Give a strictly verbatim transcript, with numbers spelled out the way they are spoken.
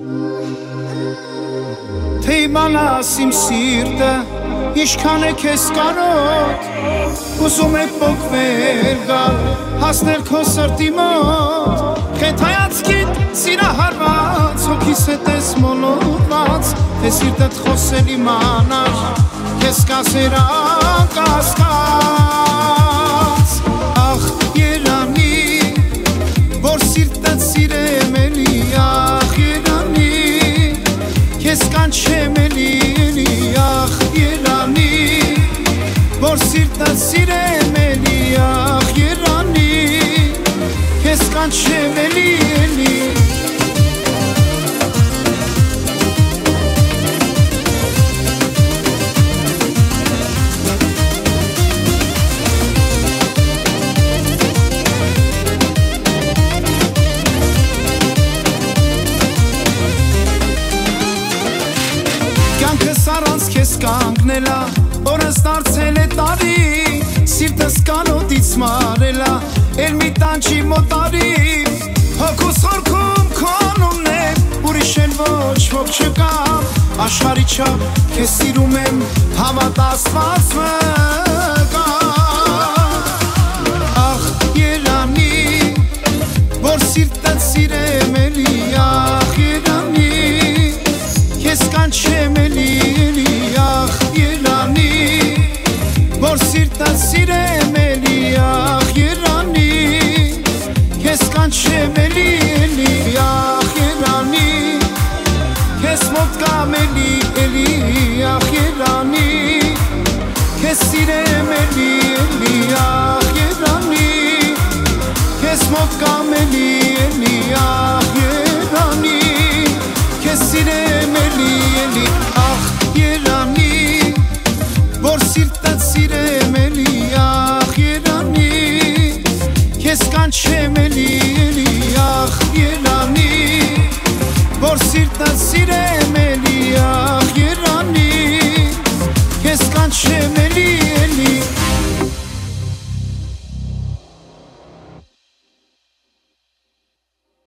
Թե իմանաս իմ սիրտը ինչքան է քեզ կարոտ, ուզում է պոկվել գալ, հասնել քո սրտի մոտ, խետ հայացքիդ սիրահարված, հոգիս հետ ես մոլորված, թե սիրտդ խոսել իմանար, քեզ կասեր անկասկած, ախ երանի, որ սիրտդ սիրեմ էլի, ախ երանի, քեզ կանչեմ էլի, ախ երանի, որ սիրտդ սիրեմ էլի, ախ երանի, քեզ կանչեմ էլի, էլի Կյանքս առանց քեզ կանգնելա, օրս դարձել է տարի, սիրտս կանոտից մարելա, էլ մի տանջի մոտարի, հոգուս խորքում քո անունն է, ուրիշ էլ ոչ ոք չկա, աշխարհի չափ քեզ սիրում եմ, հավատ Աստված վկա, ախ երանի, որ սիրտդ սիրեմ էլի, ախ երանի, քեզ կանչեմ էլի, էլի, ախ երանի, որ սիրտդ սիրեմ էլի, ախ երանի, քեզ կանչեմ էլի, էլի, ախ երանի, քեզ մոտ կամ էլի, էլի, ախ երանի, քեզ սիրեմ էլի, էլի, ախ երանի, քեզ մոտ կամ էլի, էլի, ախ երանի, քեզ սիրեմ էլի, էլի, ախ երանի, որ սիրտդ սիրեմ էլի, ախ երանի, քեզ կանչեմ էլի, էլի, ախ երանի, որ սիրտդ սիրեմ